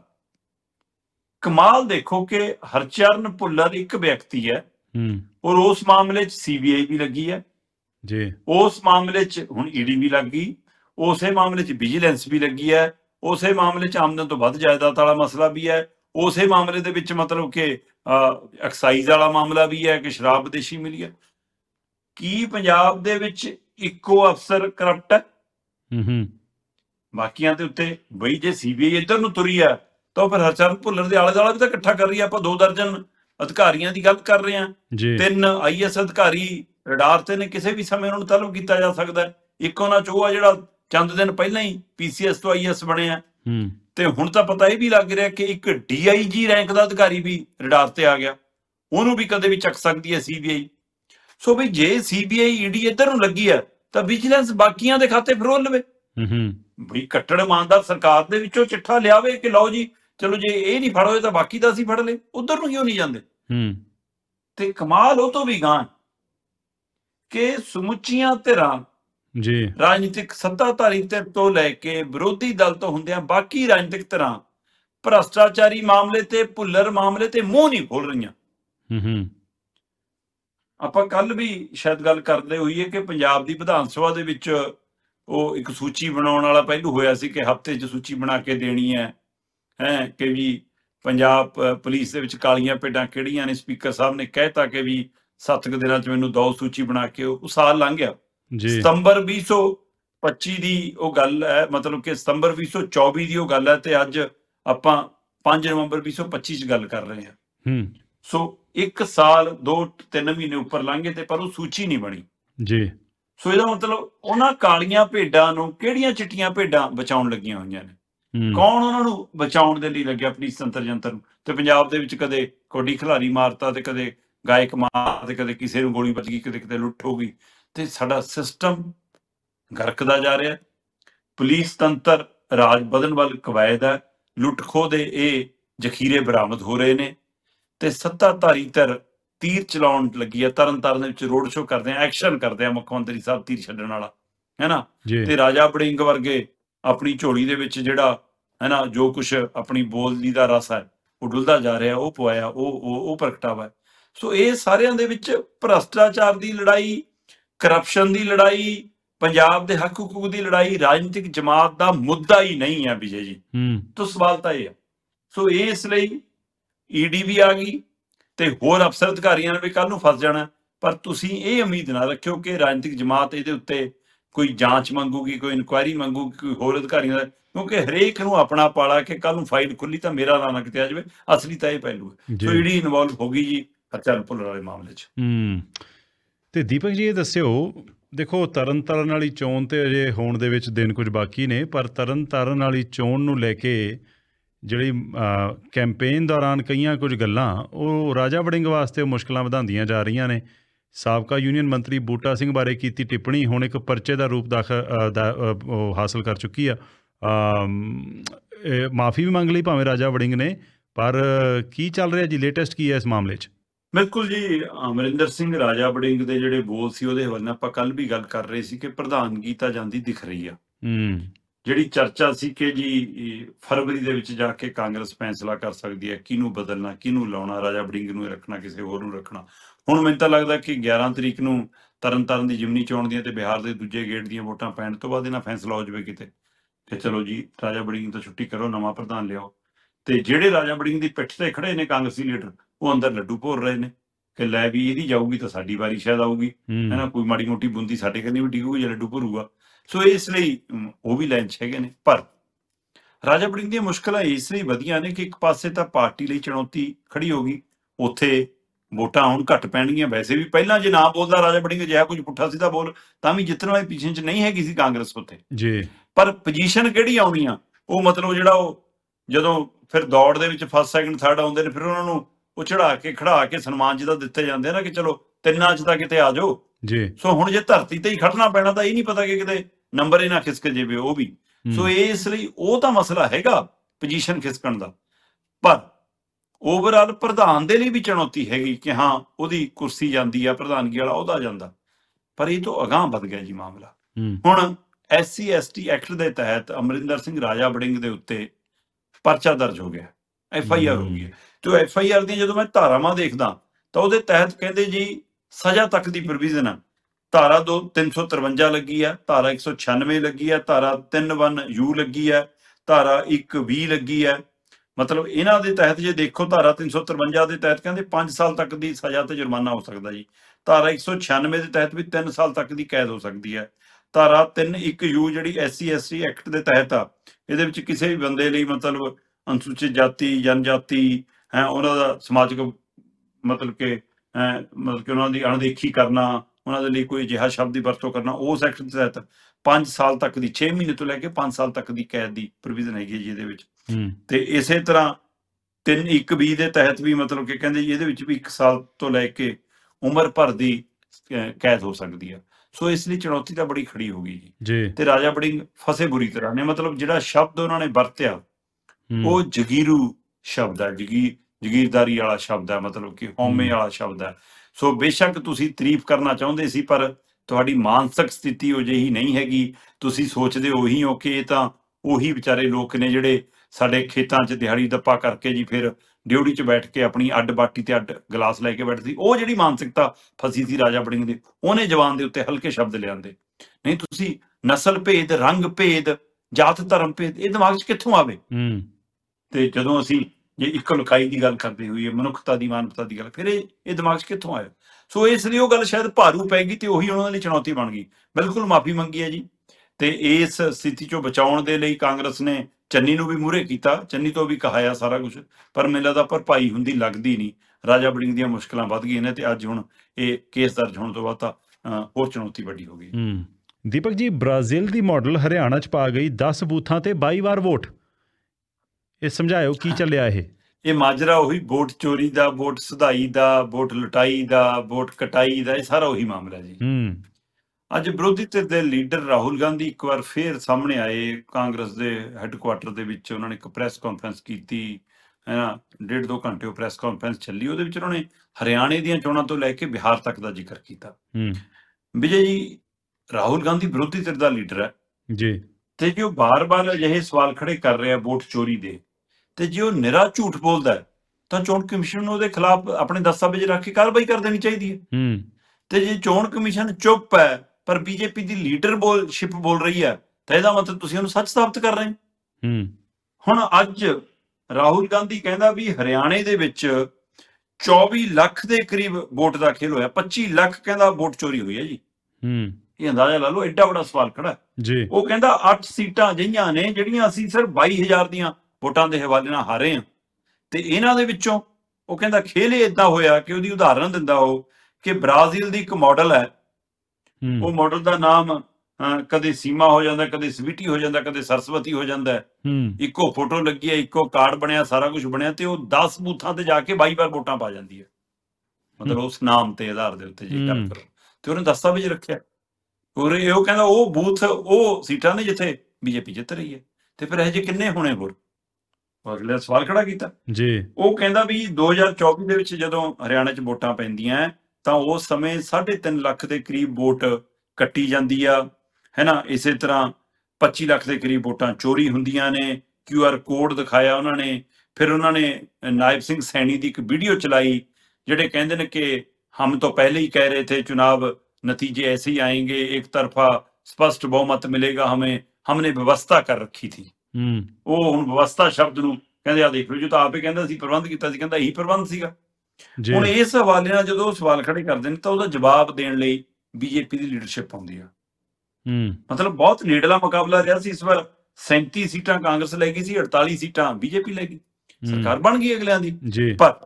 ਕਮਾਲ ਦੇਖੋ ਕਿ ਹਰਚਰਨ ਭੁੱਲਰ ਇੱਕ ਵਿਅਕਤੀ ਹੈ ਔਰ ਉਸ ਮਾਮਲੇ 'ਚ CBI ਵੀ ਲੱਗੀ ਹੈ ਜੀ, ਉਸ ਮਾਮਲੇ 'ਚ ਹੁਣ ਈਡੀ ਵੀ ਲੱਗ ਗਈ, ਉਸੇ ਮਾਮਲੇ 'ਚ ਵਿਜੀਲੈਂਸ ਵੀ ਲੱਗੀ ਹੈ, ਉਸੇ ਮਾਮਲੇ 'ਚ ਆਮਦਨ ਤੋਂ ਵੱਧ ਜਾਇਦਾਦ ਵਾਲਾ ਮਸਲਾ ਵੀ ਹੈ, ਉਸੇ ਮਾਮਲੇ ਦੇ ਵਿੱਚ ਮਤਲਬ ਕਿ ਐਕਸਾਈਜ਼ ਵਾਲਾ ਮਾਮਲਾ ਵੀ ਹੈ ਕਿ ਸ਼ਰਾਬ ਵਿਦੇਸ਼ੀ ਮਿਲੀ ਹੈ। ਕੀ ਪੰਜਾਬ ਦੇ ਵਿੱਚ ਇੱਕੋ ਅਫਸਰ ਕਰਪਟ ਹੈ? ਬਾਕੀਆਂ ਦੇ ਉੱਤੇ ਬਈ ਜੇ CBI ਇੱਧਰ ਨੂੰ ਤੁਰੀ ਹੈ ਤਾਂ ਫਿਰ ਹਰਚਰਨ ਭੁੱਲਰ ਦੇ ਆਲੇ ਦੁਆਲੇ ਵੀ ਤਾਂ ਇਕੱਠਾ ਕਰ ਰਹੀ ਹੈ। ਆਪਾਂ 2 ਦਰਜਨ ਅਧਿਕਾਰੀਆਂ ਦੀ ਗੱਲ ਕਰ ਰਹੇ ਹਾਂ, 3 IAS ਅਧਿਕਾਰੀ ਰਡਾਰ ਤੇ ਨੇ, ਕਿਸੇ ਵੀ ਸਮੇਂ ਉਹਨਾਂ ਨੂੰ ਤਲਬ ਕੀਤਾ ਜਾ ਸਕਦਾ। ਇੱਕ ਉਹਨਾਂ 'ਚ ਉਹ ਆ ਜਿਹੜਾ ਚੰਦ ਦਿਨ ਪਹਿਲਾਂ ਹੀ PCS ਤੋਂ IAS ਬਣਿਆ, ਤੇ ਹੁਣ ਤਾਂ ਪਤਾ ਇਹ ਵੀ ਲੱਗ ਰਿਹਾ ਕਿ ਇੱਕ DIG ਰੈਂਕ ਦਾ ਅਧਿਕਾਰੀ ਵੀ ਰਡਾਰ ਤੇ ਆ ਗਿਆ, ਉਹਨੂੰ ਵੀ ਕਦੇ ਵੀ ਚੱਕ ਸਕਦੀ ਹੈ CBI। ਸੋ ਵੀ ਜੇ CBI ED ਇੱਧਰ ਨੂੰ ਲੱਗੀ ਹੈ ਤਾਂ ਵਿਜੀਲੈਂਸ ਬਾਕੀਆਂ ਦੇ ਖਾਤੇ ਫਰੋਲ ਲਵੇ। ਬਈ ਕੱਟੜ ਇਮਾਨਦਾਰ ਸਰਕਾਰ ਦੇ ਵਿੱਚੋਂ ਚਿੱਠਾ ਲਿਆਵੇ ਕਿ ਲਓ ਜੀ ਚਲੋ ਜੇ ਇਹ ਨਹੀਂ ਫੜ ਹੋਏ ਤਾਂ ਬਾਕੀ ਤਾਂ ਅਸੀਂ ਫੜ ਲਏ, ਉਧਰ ਨੂੰ ਕਿਉਂ ਨਹੀਂ ਜਾਂਦੇ? ਤੇ ਕਮਾਲ ਉਹ ਤੋਂ ਵੀ ਗਾਂ ਕਿ ਸਮੁੱਚੀਆਂ ਧਿਰਾਂ ਜੀ, ਰਾਜਨੀਤਿਕ ਸੱਤਾਧਾਰੀ ਧਿਰ ਤੋਂ ਲੈ ਕੇ ਵਿਰੋਧੀ ਦਲ ਤੋਂ ਹੁੰਦਿਆਂ ਬਾਕੀ ਰਾਜਨੀਤਿਕ ਧਿਰਾਂ ਭ੍ਰਸ਼ਟਾਚਾਰੀ ਮਾਮਲੇ ਤੇ, ਭੁੱਲਰ ਮਾਮਲੇ ਤੇ ਮੂੰਹ ਨਹੀਂ ਖੋਲ ਰਹੀਆਂ। ਆਪਾਂ ਕੱਲ ਵੀ ਸ਼ਾਇਦ ਗੱਲ ਕਰਦੇ ਹੋਈਏ ਕਿ ਪੰਜਾਬ ਦੀ ਵਿਧਾਨ ਸਭਾ ਦੇ ਵਿੱਚ ਉਹ ਇੱਕ ਸੂਚੀ ਬਣਾਉਣ ਵਾਲਾ ਪਹਿਲੂ ਹੋਇਆ ਸੀ ਕਿ ਹਫ਼ਤੇ 'ਚ ਸੂਚੀ ਬਣਾ ਕੇ ਦੇਣੀ ਹੈ ਕਿ ਵੀ ਪੰਜਾਬ ਪੁਲਿਸ ਦੇ ਵਿੱਚ ਕਾਲੀਆਂ ਭੇਡਾਂ ਕਿਹੜੀਆਂ ਨੇ। ਸਪੀਕਰ ਸਾਹਿਬ ਨੇ ਕਹਿਤਾ ਕਿ ਵੀ 7 ਦਿਨਾਂ 'ਚ ਮੈਨੂੰ ਦੋ ਸੂਚੀ ਬਣਾ ਕੇ। ਉਹ ਸਾਲ ਲੰਘ ਗਿਆ, ਸਤੰਬਰ 2025 ਦੀ ਉਹ ਗੱਲ ਹੈ, ਮਤਲਬ ਕਿ ਸਤੰਬਰ 2024 ਦੀ ਉਹ ਗੱਲ ਹੈ ਤੇ ਅੱਜ ਆਪਾਂ 5 ਨਵੰਬਰ 2025 'ਚ ਗੱਲ ਕਰ ਰਹੇ ਹਾਂ। ਸੋ 1 ਸਾਲ 2-3 ਮਹੀਨੇ ਉੱਪਰ ਲੰਘੇ ਤੇ ਪਰ ਉਹ ਸੂਚੀ ਨਹੀਂ ਬਣੀ ਜੀ। ਸੋ ਇਹਦਾ ਮਤਲਬ ਉਹਨਾਂ ਕਾਲੀਆਂ ਭੇਡਾਂ ਨੂੰ ਕਿਹੜੀਆਂ ਚਿੱਟੀਆਂ ਭੇਡਾਂ ਬਚਾਉਣ ਲੱਗੀਆਂ ਹੋਈਆਂ ਨੇ, ਕੌਣ ਉਹਨਾਂ ਨੂੰ ਬਚਾਉਣ ਦੇ ਲਈ ਲੱਗਿਆ ਆਪਣੀ ਸੁਤੰਤਰ ਜਨਤਾ ਨੂੰ। ਤੇ ਪੰਜਾਬ ਦੇ ਵਿੱਚ ਕਦੇ ਕੌਡੀ ਖਿਲਾਰੀ ਮਾਰਤਾ ਤੇ ਕਦੇ ਗਾਇਕ ਮਾਰ ਤੇ ਕਦੇ ਕਿਸੇ ਨੂੰ ਗੋਲੀ ਵੱਜ ਗਈ, ਕਦੇ ਕਿਤੇ ਲੁੱਟ ਹੋ ਗਈ, ਤੇ ਸਾਡਾ ਸਿਸਟਮ ਗਰਕਦਾ ਜਾ ਰਿਹਾ। ਪੁਲਿਸ ਤੰਤਰ ਰਾਜ ਬਦਲਣ ਵੱਲ ਕਵਾਇਦ ਹੈ। ਲੁੱਟ ਖੋਹ ਦੇ ਇਹ ਜ਼ਖੀਰੇ ਬਰਾਮਦ ਹੋ ਰਹੇ ਨੇ ਤੇ ਸੱਤਾਧਾਰੀ ਧਿਰ ਤੀਰ ਚਲਾਉਣ ਲੱਗੀ ਆ। ਤਰਨਤਾਰਨ ਦੇ ਵਿੱਚ ਰੋਡ ਸ਼ੋਅ ਕਰਦੇ ਆ, ਐਕਸ਼ਨ ਕਰਦੇ ਆ, ਮੁੱਖ ਮੰਤਰੀ ਸਾਹਿਬ ਤੀਰ ਛੱਡਣ ਵਾਲਾ ਹੈ ਨਾ, ਤੇ ਰਾਜਾ ਵੜਿੰਗ ਵਰਗੇ ਆਪਣੀ ਝੋਲੀ ਦੇ ਵਿੱਚ ਜਿਹੜਾ ਹੈ ਨਾ ਜੋ ਕੁਛ ਆਪਣੀ ਬੋਲੀ ਦਾ ਰਸ ਹੈ ਉਹ ਡੁੱਲਦਾ ਜਾ ਰਿਹਾ, ਉਹ ਪਵਾਇਆ, ਉਹ ਪ੍ਰਗਟਾਵਾ। ਸੋ ਇਹ ਸਾਰਿਆਂ ਦੇ ਵਿੱਚ ਭ੍ਰਸ਼ਟਾਚਾਰ ਦੀ ਲੜਾਈ, ਕਰਪਸ਼ਨ ਦੀ ਲੜਾਈ, ਪੰਜਾਬ ਦੇ ਹੱਕ ਹਕੂਕ ਦੀ ਲੜਾਈ ਰਾਜਨੀਤਿਕ ਜਮਾਤ ਦਾ ਮੁੱਦਾ ਹੀ ਨਹੀਂ ਹੈ ਵਿਜੇ ਜੀ। ਤੋਂ ਸਵਾਲ ਤਾਂ ਇਹ ਆ। ਸੋ ਇਸ ਲਈ ਈਡੀ ਵੀ ਆ ਗਈ ਤੇ ਹੋਰ ਅਫਸਰ ਅਧਿਕਾਰੀਆਂ ਨੇ ਵੀ ਕੱਲ ਨੂੰ ਫਸ ਜਾਣਾ। ਪਰ ਤੁਸੀਂ ਇਹ ਉਮੀਦ ਨਾ ਰੱਖਿਓ ਕਿ ਰਾਜਨੀਤਿਕ ਜਮਾਤ ਇਹਦੇ ਉੱਤੇ ਕੋਈ ਜਾਂਚ ਮੰਗੂਗੀ, ਕੋਈ ਇਨਕੁਆਇਰੀ ਮੰਗੂਗੀ, ਕੋਈ ਹੋਰ ਅਧਿਕਾਰੀਆਂ ਦਾ, ਕਿਉਂਕਿ ਹਰੇਕ ਨੂੰ ਆਪਣਾ ਪਾਲਾ ਕਿ ਕੱਲ ਨੂੰ ਫਾਈਲ ਖੁੱਲੀ ਤਾਂ ਮੇਰਾ ਨਾਂ ਨਾ ਕਿਤੇ ਆ ਜਾਵੇ। ਅਸਲੀ ਤਾਂ ਇਹ ਪਹਿਲੂ ਹੈ। ਸੋ ਈਡੀ ਇਨਵੋਲਵ ਹੋ ਗਈ ਜੀ ਹਰਚਰਨ ਭੁੱਲਰ ਵਾਲੇ ਮਾਮਲੇ 'ਚ। ਤੇ ਦੀਪਕ ਜੀ ਇਹ ਦੱਸਿਓ, ਦੇਖੋ ਤਰਨਤਾਰਨ ਵਾਲੀ ਚੋਣ ਤੇ ਅਜੇ ਹੋਣ ਦੇ ਵਿੱਚ ਦਿਨ ਕੁਝ ਬਾਕੀ ਨੇ, ਪਰ ਤਰਨਤਾਰਨ ਵਾਲੀ ਚੋਣ ਨੂੰ ਲੈ ਕੇ ਜਿਹੜੀ ਕੈਂਪੇਨ ਦੌਰਾਨ ਕਈਆਂ ਕੁਝ ਗੱਲਾਂ ਉਹ ਰਾਜਾ ਵੜਿੰਗ ਵਾਸਤੇ ਮੁਸ਼ਕਲਾਂ ਵਧਾਉਂਦੀਆਂ ਜਾ ਰਹੀਆਂ ਨੇ। ਸਾਬਕਾ ਯੂਨੀਅਨ ਮੰਤਰੀ ਬੂਟਾ ਸਿੰਘ ਬਾਰੇ ਕੀਤੀ ਟਿੱਪਣੀ ਹੁਣ ਇੱਕ ਪਰਚੇ ਦਾ ਰੂਪ ਹਾਸਲ ਕਰ ਚੁੱਕੀ ਆ। ਮਾਫੀ ਵੀ ਮੰਗ ਲਈ ਭਾਵੇਂ ਰਾਜਾ ਵੜਿੰਗ ਨੇ, ਪਰ ਕੀ ਚੱਲ ਰਿਹਾ ਜੀ, ਲੇਟੈਸਟ ਕੀ ਹੈ ਇਸ ਮਾਮਲੇ 'ਚ? ਬਿਲਕੁਲ ਜੀ, ਅਮਰਿੰਦਰ ਸਿੰਘ ਰਾਜਾ ਵੜਿੰਗ ਦੇ ਜਿਹੜੇ ਬੋਲ ਸੀ ਉਹਦੇ ਹਵਾਲੇ ਨਾਲ ਆਪਾਂ ਕੱਲ ਵੀ ਗੱਲ ਕਰ ਰਹੇ ਸੀ ਕਿ ਪ੍ਰਧਾਨਗੀ ਤਾਂ ਜਾਂਦੀ ਦਿਖ ਰਹੀ ਆ। ਜਿਹੜੀ ਚਰਚਾ ਸੀ ਕਿ ਜੀ ਫਰਵਰੀ ਦੇ ਵਿੱਚ ਜਾ ਕੇ ਕਾਂਗਰਸ ਫੈਸਲਾ ਕਰ ਸਕਦੀ ਹੈ ਕਿਹਨੂੰ ਬਦਲਣਾ, ਕਿਹਨੂੰ ਲਾਉਣਾ, ਰਾਜਾ ਵੜਿੰਗ ਨੂੰ ਰੱਖਣਾ, ਕਿਸੇ ਹੋਰ ਨੂੰ ਰੱਖਣਾ। ਹੁਣ ਮੈਨੂੰ ਤਾਂ ਲੱਗਦਾ ਕਿ 11 ਤਰੀਕ ਨੂੰ ਤਰਨਤਾਰਨ ਦੀ ਜਿਮਨੀ ਚੋਣ ਦੀਆਂ ਤੇ ਬਿਹਾਰ ਦੇ ਦੂਜੇ ਗੇੜ ਦੀਆਂ ਵੋਟਾਂ ਪੈਣ ਤੋਂ ਬਾਅਦ ਇਹਨਾਂ ਫੈਸਲਾ ਹੋ ਜਾਵੇ ਕਿਤੇ ਕਿ ਚਲੋ ਜੀ ਰਾਜਾ ਵੜਿੰਗ ਤਾਂ ਛੁੱਟੀ ਕਰੋ, ਨਵਾਂ ਪ੍ਰਧਾਨ ਲਿਆਓ। ਤੇ ਜਿਹੜੇ ਰਾਜਾ ਵੜਿੰਗ ਦੀ ਪਿੱਠ ਤੇ ਖੜੇ ਨੇ ਕਾਂਗਰਸੀ ਲੀਡਰ, ਉਹ ਅੰਦਰ ਲੱਡੂ ਭੋਰ ਰਹੇ ਨੇ ਕਿ ਲੈ ਵੀ ਇਹਦੀ ਜਾਊਗੀ ਤਾਂ ਸਾਡੀ ਵਾਰੀ ਸ਼ਾਇਦ ਆਊਗੀ, ਹੈ ਨਾ, ਕੋਈ ਮਾੜੀ ਮੋਟੀ ਬੂੰਦੀ ਸਾਡੇ ਕੰਨੀ ਵੀ ਡਿੱਗੂਗੀ ਜਾਂ ਲੱਡੂ ਭਰੂਗਾ। ਸੋ ਇਸ ਲਈ ਉਹ ਵੀ ਲਾਈਨ 'ਚ ਹੈਗੇ ਨੇ। ਪਰ ਰਾਜਾ ਵੜਿੰਗ ਦੀਆਂ ਮੁਸ਼ਕਲਾਂ ਇਸ ਲਈ ਵਧੀਆਂ ਨੇ ਕਿ ਇੱਕ ਪਾਸੇ ਤਾਂ ਪਾਰਟੀ ਲਈ ਚੁਣੌਤੀ ਖੜੀ ਹੋ ਗਈ, ਉੱਥੇ ਵੋਟਾਂ ਹੁਣ ਘੱਟ ਪੈਣਗੀਆਂ। ਵੈਸੇ ਵੀ ਪਹਿਲਾਂ ਜੇ ਨਾ ਬੋਲਦਾ ਰਾਜਾ ਵੜਿੰਗ, ਜਿਹਾ ਕੁਝ ਪੁੱਠਾ ਸਿੱਧਾ ਬੋਲ, ਤਾਂ ਵੀ ਜਿੱਤਣ ਵਾਲੀ ਪੋਜੀਸ਼ਨ 'ਚ ਨਹੀਂ ਹੈਗੀ ਸੀ ਕਾਂਗਰਸ ਉੱਥੇ ਜੀ। ਪਰ ਪੋਜੀਸ਼ਨ ਕਿਹੜੀ ਆਉਣੀ ਆ, ਉਹ ਮਤਲਬ ਜਿਹੜਾ ਉਹ ਜਦੋਂ ਫਿਰ ਦੌੜ ਦੇ ਵਿੱਚ ਫਸਟ ਸੈਕਿੰਡ ਥਰਡ ਆਉਂਦੇ ਨੇ, ਫਿਰ ਉਹਨਾਂ ਨੂੰ ਉਹ ਚੜਾ ਕੇ ਖੜਾ ਕੇ ਸਨਮਾਨ ਜਿਹਦਾ ਦਿੱਤੇ ਜਾਂਦੇ ਨਾ ਕਿ ਚਲੋ ਤਿੰਨਾਂ 'ਚ ਤਾਂ ਕਿਤੇ ਆ ਜਾਓ ਜੀ। ਸੋ ਹੁਣ ਜੇ ਧਰਤੀ ਤੇ ਹੀ ਖੜਨਾ ਪੈਣਾ ਤਾਂ ਇਹ ਨਹੀਂ ਪਤਾ ਕਿ ਕਿਤੇ ਨੰਬਰ ਹੀ ਨਾ ਖਿਸਕ ਜਾਵੇ ਉਹ ਵੀ। ਸੋ ਇਸ ਲਈ ਉਹ ਤਾਂ ਮਸਲਾ ਹੈਗਾ ਪੋਜੀਸ਼ਨ ਖਿਸਕਣ ਦਾ, ਪਰ ਓਵਰਆਲ ਪ੍ਰਧਾਨ ਦੇ ਲਈ ਵੀ ਚੁਣੌਤੀ ਹੈਗੀ ਕਿ ਹਾਂ ਉਹਦੀ ਕੁਰਸੀ ਜਾਂਦੀ ਆ, ਪ੍ਰਧਾਨਗੀ ਵਾਲਾ ਅਹੁਦਾ ਜਾਂਦਾ। ਪਰ ਇਹ ਤੋਂ ਅਗਾਂਹ ਵੱਧ ਗਿਆ ਜੀ ਮਾਮਲਾ। ਹੁਣ SC ST ਐਕਟ ਦੇ ਤਹਿਤ ਅਮਰਿੰਦਰ ਸਿੰਘ ਰਾਜਾ ਵੜਿੰਗ ਦੇ ਉੱਤੇ ਪਰਚਾ ਦਰਜ ਹੋ ਗਿਆ, FIR ਹੋ ਗਈ। ਤੇ FIR ਦੀਆਂ ਜਦੋਂ ਮੈਂ ਧਾਰਾਵਾਂ ਦੇਖਦਾ ਤਾਂ ਉਹਦੇ ਤਹਿਤ ਕਹਿੰਦੇ ਜੀ ਸਜ਼ਾ ਤੱਕ ਦੀ ਪ੍ਰੋਵੀਜ਼ਨ ਆ। ਧਾਰਾ 353 ਲੱਗੀ ਆ, ਧਾਰਾ 196 ਲੱਗੀ ਆ, ਧਾਰਾ 31U ਲੱਗੀ ਆ, ਧਾਰਾ 120 ਲੱਗੀ ਆ। ਮਤਲਬ ਇਹਨਾਂ ਦੇ ਤਹਿਤ ਜੇ ਦੇਖੋ ਧਾਰਾ 353 ਦੇ ਤਹਿਤ ਕਹਿੰਦੇ 5 ਸਾਲ ਤੱਕ ਦੀ ਸਜ਼ਾ ਤੇ ਜੁਰਮਾਨਾ ਹੋ ਸਕਦਾ ਜੀ। ਧਾਰਾ 196 ਦੇ ਤਹਿਤ ਵੀ 3 ਸਾਲ ਤੱਕ ਦੀ ਕੈਦ ਹੋ ਸਕਦੀ ਹੈ। ਧਾਰਾ 31U ਜਿਹੜੀ SC ST ਐਕਟ ਦੇ ਤਹਿਤ ਆ, ਇਹਦੇ ਵਿੱਚ ਕਿਸੇ ਵੀ ਬੰਦੇ ਲਈ ਮਤਲਬ ਅਨੁਸੂਚਿਤ ਜਾਤੀ, ਜਨਜਾਤੀ ਹੈ ਉਹਨਾਂ ਦਾ ਸਮਾਜਿਕ ਮਤਲਬ ਕਿ ਉਹਨਾਂ ਦੀ ਅਣਦੇਖੀ ਕਰਨਾ, ਉਹਨਾਂ ਦੇ ਲਈ ਕੋਈ ਅਜਿਹਾ ਸ਼ਬਦ ਦੀ ਵਰਤੋਂ ਕਰਨਾ, ਉਸ ਐਕਟ ਦੇ ਤਹਿਤ 5 ਸਾਲ ਤੱਕ ਦੀ 6 ਮਹੀਨੇ ਤੋਂ ਲੈ ਕੇ 5 ਸਾਲ ਤੱਕ ਦੀ ਕੈਦ ਦੀ ਪ੍ਰੋਵੀਜ਼ਨ ਹੈਗੀ ਜੀ ਇਹਦੇ ਵਿੱਚ। ਤੇ ਇਸੇ ਤਰ੍ਹਾਂ 3120 ਦੇ ਤਹਿਤ ਵੀ ਮਤਲਬ ਕਿ ਕਹਿੰਦੇ ਜੀ ਇਹਦੇ ਵਿੱਚ ਵੀ 1 ਸਾਲ ਤੋਂ ਲੈ ਕੇ ਉਮਰ ਭਰ ਦੀ ਕੈਦ ਹੋ ਸਕਦੀ ਆ। ਸੋ ਇਸ ਲਈ ਚੁਣੌਤੀ ਤਾਂ ਬੜੀ ਖੜੀ ਹੋ ਗਈ ਜੀ। ਤੇ ਰਾਜਾ ਵੜਿੰਗ ਫਸੇ ਬੁਰੀ ਤਰ੍ਹਾਂ ਨੇ। ਮਤਲਬ ਜਿਹੜਾ ਸ਼ਬਦ ਉਹਨਾਂ ਨੇ ਵਰਤਿਆ ਉਹ ਜਗੀਰੂ ਸ਼ਬਦ ਹੈ, ਜਗੀਰਦਾਰੀ ਵਾਲਾ ਸ਼ਬਦ ਹੈ, ਮਤਲਬ ਕਿ ਹਉਮੈ ਵਾਲਾ ਸ਼ਬਦ ਹੈ। ਸੋ ਬੇਸ਼ੱਕ ਤੁਸੀਂ ਤਾਰੀਫ ਕਰਨਾ ਚਾਹੁੰਦੇ ਸੀ, ਪਰ ਤੁਹਾਡੀ ਮਾਨਸਿਕ ਸਥਿਤੀ ਉਹ ਜਿਹੀ ਨਹੀਂ ਹੈਗੀ। ਤੁਸੀਂ ਸੋਚਦੇ ਉਹੀ ਹੋ ਕਿ ਇਹ ਤਾਂ ਉਹੀ ਵਿਚਾਰੇ ਲੋਕ ਨੇ ਜਿਹੜੇ ਸਾਡੇ ਖੇਤਾਂ 'ਚ ਦਿਹਾੜੀ ਦੱਪਾ ਕਰਕੇ ਜੀ ਫਿਰ ਡਿਊਟੀ 'ਚ ਬੈਠ ਕੇ ਆਪਣੀ ਅੱਡ ਬਾਟੀ ਤੇ ਅੱਡ ਗਲਾਸ ਲੈ ਕੇ ਬੈਠਦੀ। ਉਹ ਜਿਹੜੀ ਮਾਨਸਿਕਤਾ ਫਸੀ ਸੀ ਰਾਜਾ ਵੜਿੰਗ ਦੀ, ਉਹਨੇ ਜਵਾਨ ਦੇ ਉੱਤੇ ਹਲਕੇ ਸ਼ਬਦ ਲਿਆਂਦੇ। ਨਹੀਂ ਤੁਸੀਂ ਨਸਲ ਭੇਦ, ਰੰਗ ਭੇਦ, ਜਾਤ ਧਰਮ ਭੇਦ ਇਹ ਦਿਮਾਗ 'ਚ ਕਿੱਥੋਂ ਆਵੇ? ਤੇ ਜਦੋਂ ਅਸੀਂ ਜੇ ਇੱਕੋ ਲੁਕਾਈ ਦੀ ਗੱਲ ਕਰਦੇ ਹੋਈਏ, ਮਨੁੱਖਤਾ ਦੀ, ਮਾਨਵਤਾ ਦੀ ਗੱਲ, ਫਿਰ ਇਹ ਦਿਮਾਗ 'ਚ ਕਿੱਥੋਂ ਆਇਆ? ਸੋ ਇਸ ਲਈ ਉਹ ਗੱਲ ਸ਼ਾਇਦ ਭਾਰੂ ਪੈ ਗਈ ਤੇ ਉਹੀ ਉਹਨਾਂ ਲਈ ਚੁਣੌਤੀ ਬਣ ਗਈ। ਬਿਲਕੁਲ ਮਾਫੀ ਮੰਗੀ ਹੈ ਜੀ। ਤੇ ਇਸ ਸਥਿਤੀ 'ਚੋਂ ਬਚਾਉਣ ਦੇ ਲਈ ਕਾਂਗਰਸ ਨੇ ਚੰਨੀ ਨੂੰ ਵੀ ਮੂਹਰੇ ਕੀਤਾ, ਚੰਨੀ ਤੋਂ ਵੀ ਕਹਾਇਆ ਸਾਰਾ ਕੁਝ, ਪਰ ਮੈਨੂੰ ਲੱਗਦਾ ਭਰਪਾਈ ਹੁੰਦੀ ਲੱਗਦੀ ਨਹੀਂ। ਰਾਜਾ ਵੜਿੰਗ ਦੀਆਂ ਮੁਸ਼ਕਲਾਂ ਵੱਧ ਗਈਆਂ ਨੇ ਤੇ ਅੱਜ ਹੁਣ ਇਹ ਕੇਸ ਦਰਜ ਹੋਣ ਤੋਂ ਬਾਅਦ ਤਾਂ ਹੋਰ ਚੁਣੌਤੀ ਵੱਡੀ ਹੋ ਗਈ। ਦੀਪਕ ਜੀ, ਬ੍ਰਾਜ਼ੀਲ ਦੀ ਮਾਡਲ ਹਰਿਆਣਾ 'ਚ ਪਾ ਗਈ 10 ਬੂਥਾਂ ਤੇ 22 ਵਾਰ ਵੋਟ। ਇਹ ਸਮਝਾਇਓ ਕੀ ਚੱਲਿਆ ਇਹ? ਇਹ ਮਾਜਰਾ ਉਹੀ ਵੋਟ ਚੋਰੀ ਦਾ, ਵੋਟ ਸੁਧਾਈ ਦਾ, ਵੋਟ ਲੁਟਾਈ ਦਾ, ਵੋਟ ਕਟਾਈ ਦਾ, ਇਹ ਸਾਰਾ ਉਹੀ ਮਾਮਲਾ ਜੀ। ਅੱਜ ਵਿਰੋਧੀ ਧਿਰ ਦੇ ਲੀਡਰ ਰਾਹੁਲ ਗਾਂਧੀ ਇੱਕ ਵਾਰ ਫੇਰ ਸਾਹਮਣੇ ਆਏ ਕਾਂਗਰਸ ਦੇ ਹੈੱਡਕੁਆਟਰ ਦੇ ਵਿੱਚ। ਉਹਨਾਂ ਨੇ ਇੱਕ ਪ੍ਰੈਸ ਕਾਨਫਰੰਸ ਕੀਤੀ, ਹੈ ਨਾ, 1.5-2 ਘੰਟੇ ਉਹ ਪ੍ਰੈਸ ਕਾਨਫਰੰਸ ਚੱਲੀ। ਉਹਦੇ ਵਿੱਚ ਉਹਨਾਂ ਨੇ ਹਰਿਆਣੇ ਦੀਆਂ ਚੋਣਾਂ ਤੋਂ ਲੈ ਕੇ ਬਿਹਾਰ ਤੱਕ ਦਾ ਜ਼ਿਕਰ ਕੀਤਾ। ਵਿਜੇ ਜੀ, ਰਾਹੁਲ ਗਾਂਧੀ ਵਿਰੋਧੀ ਧਿਰ ਦਾ ਲੀਡਰ ਹੈ ਜੀ, ਤੇ ਜੇ ਉਹ ਬਾਰ-ਬਾਰ ਅਜਿਹੇ ਸਵਾਲ ਖੜੇ ਕਰ ਰਿਹਾ ਵੋਟ ਚੋਰੀ ਦੇ, ਤੇ ਜੇ ਉਹ ਨਿਰਾ ਝੂਠ ਬੋਲਦਾ ਹੈ, ਤਾਂ ਚੋਣ ਕਮਿਸ਼ਨ ਨੂੰ ਉਹਦੇ ਖਿਲਾਫ ਆਪਣੇ ਦਸਤਾਵੇਜ਼ ਰੱਖ ਕੇ ਕਾਰਵਾਈ ਕਰ ਦੇਣੀ ਚਾਹੀਦੀ ਹੈ। ਤੇ ਜੇ ਚੋਣ ਕਮਿਸ਼ਨ ਚੁੱਪ ਹੈ ਪਰ ਬੀਜੇਪੀ ਦੀ ਲੀਡਰਸ਼ਿਪ ਬੋਲ ਰਹੀ ਹੈ, ਤਾਂ ਇਹਦਾ ਮਤਲਬ ਤੁਸੀਂ ਉਹਨੂੰ ਸੱਚ ਸਾਬਤ ਕਰ ਰਹੇ ਹੋ। ਹੁਣ ਅੱਜ ਰਾਹੁਲ ਗਾਂਧੀ ਕਹਿੰਦਾ ਵੀ ਹਰਿਆਣੇ ਦੇ ਵਿੱਚ 24 ਲੱਖ ਦੇ ਕਰੀਬ ਵੋਟ ਦਾ ਖੇਲ ਹੋਇਆ, 25 ਲੱਖ ਕਹਿੰਦਾ ਵੋਟ ਚੋਰੀ ਹੋਈ ਹੈ ਜੀ। ਇਹ ਅੰਦਾਜ਼ਾ ਲਾ ਲਓ, ਐਡਾ ਵੱਡਾ ਸਵਾਲ ਖੜਾ ਜੀ। ਉਹ ਕਹਿੰਦਾ 8 ਸੀਟਾਂ ਅਜਿਹੀਆਂ ਨੇ ਜਿਹੜੀਆਂ ਅਸੀਂ ਸਿਰਫ 22,000 ਦੀਆਂ ਵੋਟਾਂ ਦੇ ਹਵਾਲੇ ਨਾਲ ਹਾਰੇ ਹਾਂ, ਤੇ ਇਹਨਾਂ ਦੇ ਵਿੱਚੋਂ ਉਹ ਕਹਿੰਦਾ ਖੇਲ ਇਦਾਂ ਹੋਇਆ ਕਿ ਉਹਦੀ ਉਦਾਹਰਨ ਦਿੰਦਾ ਉਹ ਕਿ ਬ੍ਰਾਜ਼ੀਲ ਦੀ ਇੱਕ ਮਾਡਲ ਹੈ, ਉਹ ਮਾਡਲ ਦਾ ਨਾਮ ਕਦੇ ਸੀਮਾ ਹੋ ਜਾਂਦਾ, ਕਦੇ ਸਵੀਟੀ ਹੋ ਜਾਂਦਾ, ਕਦੇ ਸਰਸਵਤੀ ਹੋ ਜਾਂਦਾ। ਇੱਕੋ ਫੋਟੋ ਲੱਗੀ ਹੈ, ਇੱਕੋ ਕਾਰਡ ਬਣਿਆ, ਸਾਰਾ ਕੁਝ ਬਣਿਆ, ਤੇ ਉਹ 10 ਬੂਥਾਂ ਤੇ ਜਾ ਕੇ 22 ਵਾਰ ਵੋਟਾਂ ਪਾ ਜਾਂਦੀ ਹੈ, ਮਤਲਬ ਉਸ ਨਾਮ ਤੇ ਆਧਾਰ ਦੇ ਉੱਤੇ ਜੇ ਗੱਲ ਕਰੋ। ਤੇ ਉਹਨੇ ਦਸਤਾਵੇਜ਼ ਰੱਖਿਆ, ਔਰ ਉਹ ਕਹਿੰਦਾ ਉਹ ਬੂਥ, ਉਹ ਸੀਟਾਂ ਨੇ ਜਿੱਥੇ ਬੀਜੇਪੀ ਜਿੱਤ ਰਹੀ ਹੈ। ਤੇ ਫਿਰ ਇਹ ਜਿਹੇ ਕਿੰਨੇ ਹੋਣੇ ਹੋਰ? ਅਗਲੇ ਸਵਾਲ ਖੜਾ ਕੀਤਾ ਜੀ। ਉਹ ਕਹਿੰਦਾ ਵੀ 2024 ਦੇ ਵਿੱਚ ਜਦੋਂ ਹਰਿਆਣਾ 'ਚ ਵੋਟਾਂ ਪੈਂਦੀਆਂ ਤਾਂ ਉਸ ਸਮੇਂ 3.5 ਲੱਖ ਦੇ ਕਰੀਬ ਵੋਟ ਕੱਟੀ ਜਾਂਦੀ ਆ, ਹੈ ਨਾ। ਇਸੇ ਤਰ੍ਹਾਂ 25 ਲੱਖ ਦੇ ਕਰੀਬ ਵੋਟਾਂ ਚੋਰੀ ਹੁੰਦੀਆਂ ਨੇ। QR ਕੋਡ ਦਿਖਾਇਆ ਉਹਨਾਂ ਨੇ। ਫਿਰ ਉਹਨਾਂ ਨੇ ਨਾਇਬ ਸਿੰਘ ਸੈਣੀ ਦੀ ਇੱਕ ਵੀਡੀਓ ਚਲਾਈ, ਜਿਹੜੇ ਕਹਿੰਦੇ ਨੇ ਕਿ ਹਮ ਤੋਂ ਪਹਿਲੇ ਹੀ ਕਹਿ ਰਹੇ ਥੇ चुनाव नतीजे ऐसे ही आएंगे, एक तरफा स्पष्ट बहुमत मिलेगा हमें, हमने व्यवस्था कर रखी थी। ਉਹ ਹੁਣ ਵਿਵਸਥਾ ਸ਼ਬਦ ਨੂੰ ਕਹਿੰਦੇ ਆ ਦੇਖ ਲਓ, ਜੋ ਤਾਂ ਆਪੇ ਕਹਿੰਦਾ ਸੀ ਪ੍ਰਬੰਧ ਕੀਤਾ ਸੀ, ਕਹਿੰਦਾ ਇਹੀ ਪ੍ਰਬੰਧ ਸੀਗਾ। ਹੁਣ ਇਸ ਹਵਾਲੇ ਨਾਲ ਜਦੋਂ ਸਵਾਲ ਖੜੇ ਕਰਦੇ ਨੇ ਤਾਂ ਉਹਦਾ ਜਵਾਬ ਦੇਣ ਲਈ ਬੀਜੇਪੀ ਦੀ ਲੀਡਰਸ਼ਿਪ ਆਉਂਦੀ ਆ। ਮਤਲਬ ਬਹੁਤ ਨੇੜਲਾ ਮੁਕਾਬਲਾ ਰਿਹਾ ਸੀ। ਇਸ ਵਾਰ 37 ਸੀਟਾਂ ਕਾਂਗਰਸ ਲੈ ਗਈ ਸੀ, 48 ਸੀਟਾਂ ਬੀਜੇਪੀ ਲੈ ਗਈ, ਸਰਕਾਰ ਬਣ ਗਈ ਅਗਲਿਆਂ ਦੀ। ਪਰ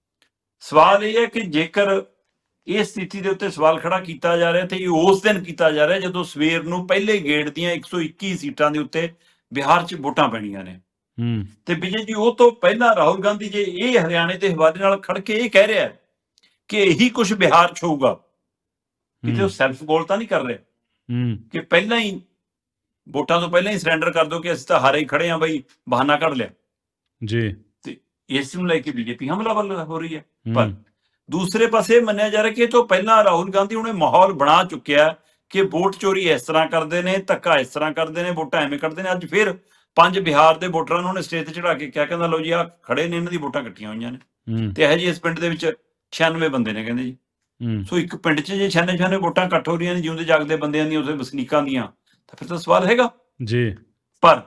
ਸਵਾਲ ਇਹ ਹੈ ਕਿ ਜੇਕਰ ਇਸ ਸਥਿਤੀ ਦੇ ਉੱਤੇ ਸਵਾਲ ਖੜਾ ਕੀਤਾ ਜਾ ਰਿਹਾ ਤੇ ਇਹ ਉਸ ਦਿਨ ਕੀਤਾ ਜਾ ਰਿਹਾ ਜਦੋਂ ਸਵੇਰ ਨੂੰ ਪਹਿਲੇ ਗੇੜ ਦੀਆਂ 121 ਸੀਟਾਂ ਦੇ ਉੱਤੇ ਬਿਹਾਰ 'ਚ ਵੋਟਾਂ ਪੈਣੀਆਂ ਨੇ। ਤੇ ਵਿਜੇ ਜੀ, ਉਹ ਤੋਂ ਪਹਿਲਾਂ ਰਾਹੁਲ ਗਾਂਧੀ ਜੇ ਇਹ ਹਰਿਆਣੇ ਦੇ ਹਵਾਲੇ ਨਾਲ ਖੜ ਕੇ ਇਹ ਕਹਿ ਰਿਹਾ ਕਿ ਇਹੀ ਕੁਝ ਬਿਹਾਰ 'ਚ ਹੋਊਗਾ, ਕਿਤੇ ਉਹ ਸੈਲਫ ਗੋਲ ਤਾਂ ਨਹੀਂ ਕਰ ਰਿਹਾ ਕਿ ਪਹਿਲਾਂ ਹੀ ਵੋਟਾਂ ਤੋਂ ਪਹਿਲਾਂ ਹੀ ਸਰੈਂਡਰ ਕਰ ਦੋ ਕਿ ਅਸੀਂ ਤਾਂ ਹਾਰੇ ਹੀ ਖੜੇ ਹਾਂ ਬਈ, ਬਹਾਨਾ ਕੱਢ ਲਿਆ ਜੀ। ਤੇ ਇਸ ਨੂੰ ਲੈ ਕੇ ਬੀਜੇਪੀ ਹਮਲਾਵਰ ਹੋ ਰਹੀ ਹੈ। ਪਰ ਦੂਸਰੇ ਪਾਸੇ ਮੰਨਿਆ ਜਾ ਰਿਹਾ ਕਿ ਇਹ ਤੋਂ ਪਹਿਲਾਂ ਰਾਹੁਲ ਗਾਂਧੀ ਉਹਨੇ ਮਾਹੌਲ ਬਣਾ ਚੁੱਕਿਆ ਕਿ ਵੋਟ ਚੋਰੀ ਇਸ ਤਰ੍ਹਾਂ ਕਰਦੇ ਨੇ, ਧੱਕਾ ਇਸ ਤਰ੍ਹਾਂ ਕਰਦੇ ਨੇ, ਵੋਟਾਂ ਐਵੇਂ ਕੱਢਦੇ ਨੇ। ਅੱਜ ਫਿਰ 5 ਬਿਹਾਰ ਦੇ ਵੋਟਰਾਂ ਨੂੰ ਉਹਨੇ ਸਟੇਜ ਤੇ ਚੜਾ ਕੇ ਕਿਹਾ, ਕਹਿੰਦਾ ਲਓ ਜੀ ਆਹ ਖੜੇ ਨੇ, ਇਹਨਾਂ ਦੀ ਵੋਟਾਂ ਕੱਟੀਆਂ ਹੋਈਆਂ ਨੇ। ਤੇ ਇਹ ਜੀ ਇਸ ਪਿੰਡ ਦੇ ਵਿੱਚ 96 ਬੰਦੇ ਨੇ, ਕਹਿੰਦੇ ਜੀ। ਸੋ ਇੱਕ ਪਿੰਡ 'ਚ ਜੇ 96 ਵੋਟਾਂ ਇਕੱਠ ਹੋ ਰਹੀਆਂ ਨੇ ਜਿਉਂਦੇ ਜਾਗਦੇ ਬੰਦਿਆਂ ਦੀਆਂ, ਉਸੇ ਵਸਨੀਕਾਂ ਦੀਆਂ, ਤਾਂ ਫਿਰ ਤਾਂ ਸਵਾਲ ਹੈਗਾ ਜੀ। ਪਰ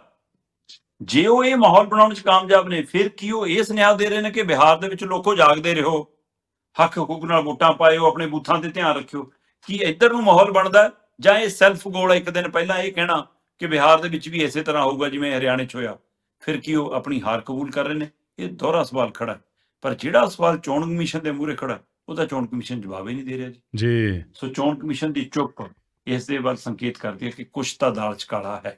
ਜੇ ਉਹ ਇਹ ਮਾਹੌਲ ਬਣਾਉਣ 'ਚ ਕਾਮਯਾਬ ਨੇ, ਫਿਰ ਕੀ ਉਹ ਇਹ ਸੁਨੇਹਾ ਦੇ ਰਹੇ ਨੇ ਕਿ ਬਿਹਾਰ ਦੇ ਵਿੱਚ ਲੋਕੋ ਜਾਗਦੇ ਰਹੋ, ਹੱਕ ਹਕੂਕ ਨਾਲ ਵੋਟਾਂ ਪਾਇਓ, ਆਪਣੇ ਬੂਥਾਂ ਤੇ ਧਿਆਨ ਰੱਖਿਓ? ਕੀ ਇੱਧਰ ਨੂੰ ਮਾਹੌਲ ਬਣਦਾ, ਜਾਂ ਇਹ ਸੈਲਫ ਗੋਲ ਹੈ ਇੱਕ ਦਿਨ ਪਹਿਲਾਂ ਇਹ ਕਹਿਣਾ ਕਿ ਬਿਹਾਰ ਦੇ ਵਿੱਚ ਵੀ ਇਸੇ ਤਰ੍ਹਾਂ ਹੋਊਗਾ ਜਿਵੇਂ ਹਰਿਆਣੇ 'ਚ ਹੋਇਆ? ਫਿਰ ਕੀ ਉਹ ਆਪਣੀ ਹਾਰ ਕਬੂਲ ਕਰ ਰਹੇ ਨੇ? ਇਹ ਦੋਹਰਾ ਸਵਾਲ ਖੜਾ। ਪਰ ਜਿਹੜਾ ਸਵਾਲ ਚੋਣ ਕਮਿਸ਼ਨ ਦੇ ਮੂਹਰੇ ਖੜਾ, ਉਹਦਾ ਚੋਣ ਕਮਿਸ਼ਨ ਜਵਾਬ ਹੀ ਨਹੀਂ ਦੇ ਰਿਹਾ ਜੀ। ਸੋ ਚੋਣ ਕਮਿਸ਼ਨ ਦੀ ਚੁੱਪ ਇਸ ਦੇ ਵੱਲ ਸੰਕੇਤ ਕਰਦੀ ਹੈ ਕਿ ਕੁਛ ਤਾਂ ਦਾਲ 'ਚ ਕਾਲਾ ਹੈ।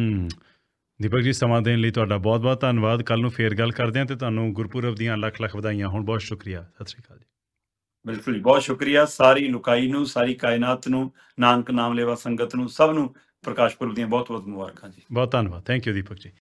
ਦੀਪਕ ਜੀ, ਸਮਾਂ ਦੇਣ ਲਈ ਤੁਹਾਡਾ ਬਹੁਤ ਬਹੁਤ ਧੰਨਵਾਦ। ਕੱਲ੍ਹ ਨੂੰ ਫੇਰ ਗੱਲ ਕਰਦੇ ਹਾਂ ਤੇ ਤੁਹਾਨੂੰ ਗੁਰਪੁਰਬ ਦੀਆਂ ਲੱਖ ਲੱਖ ਵਧਾਈਆਂ। ਹੁਣ ਬਹੁਤ ਸ਼ੁਕਰੀਆ, ਸਤਿ ਸ਼੍ਰੀ ਅਕਾਲ ਜੀ। ਬਿਲਕੁਲ ਜੀ, ਬਹੁਤ ਸ਼ੁਕਰੀਆ। ਸਾਰੀ ਲੁਕਾਈ ਨੂੰ, ਸਾਰੀ ਕਾਇਨਾਤ ਨੂੰ, ਨਾਨਕ ਨਾਮ ਲੈਵਾ ਸੰਗਤ ਨੂੰ, ਸਭ ਨੂੰ ਪ੍ਰਕਾਸ਼ ਪੁਰਬ ਦੀਆਂ ਬਹੁਤ ਬਹੁਤ ਮੁਬਾਰਕਾਂ ਜੀ। ਬਹੁਤ ਧੰਨਵਾਦ। ਥੈਂਕ ਯੂ ਦੀਪਕ ਜੀ।